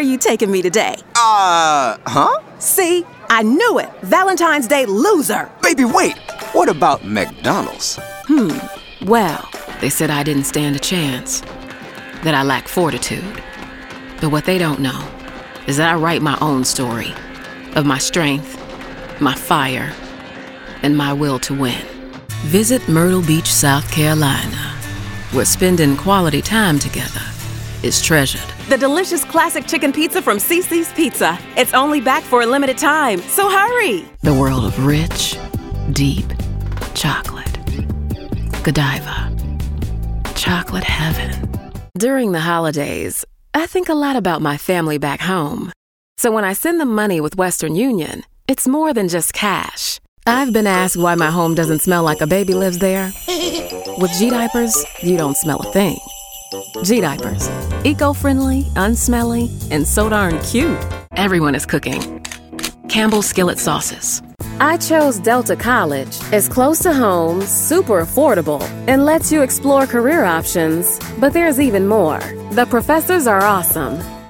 are you taking me today? Huh? See? I knew it. Valentine's Day loser. Baby, wait. What about McDonald's? Well, they said I didn't stand a chance, that I lack fortitude. But what they don't know is that I write my own story of my strength, my fire, and my will to win. Visit Myrtle Beach, South Carolina, where spending quality time together is treasured. The delicious classic chicken pizza from Cici's Pizza. It's only back for a limited time, so hurry. The world of rich, deep chocolate. Godiva. Chocolate heaven. During the holidays, I think a lot about my family back home. So when I send them money with Western Union, it's more than just cash. I've been asked why my home doesn't smell like a baby lives there. With G-Diapers, you don't smell a thing. G-Diapers. Eco-friendly, unsmelly, and so darn cute. Everyone is cooking. Campbell's Skillet Sauces. I chose Delta College. It's close to home, super affordable, and lets you explore career options. But there's even more. The professors are awesome.